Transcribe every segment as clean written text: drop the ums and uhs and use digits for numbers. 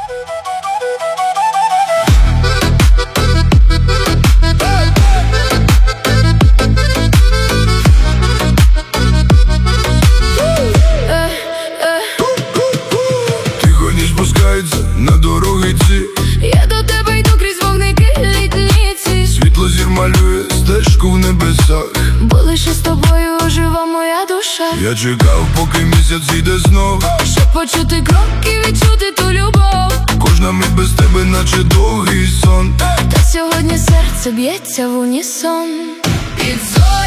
Тихо ніч спускається на дороги ці. Я до тебе йду крізь вогники літниці. Світло зір малює стежку в небесах, Бо лише з тобою ожива моя душа. я чекав, поки місяць йде знов, Щоб почути кроки, відчути ту любов. кожна мить без тебе, наче довгий сон. Та сьогодні серце б'ється в унісон. Під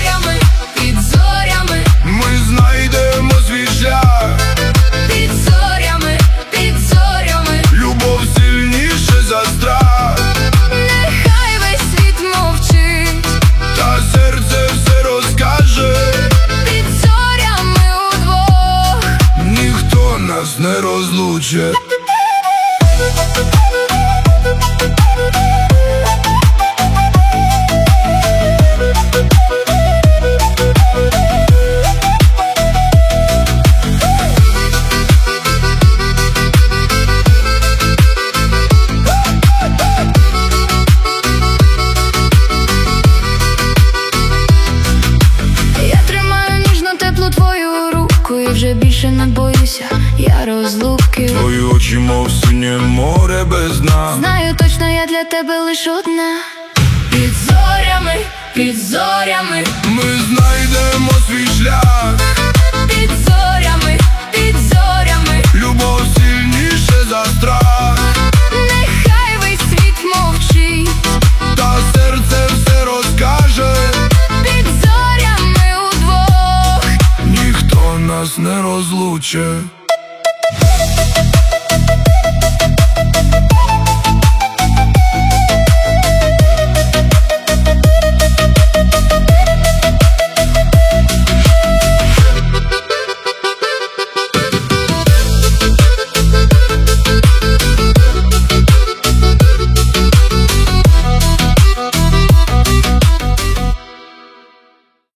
зорями Ми знайдемо свій шлях. під зорями Любов сильніше за страх. Нехай весь світ мовчить, Та серце все розкаже. під зорями удвох. Ніхто нас не розлучить. Я тримаю ніжно теплу твою руку і вже більше не боюся я розлуки. Твої очі, мов синє море без дна. Знаю точно, я для тебе лиш одна. Під зорями Ми знайдемо свій шлях. під зорями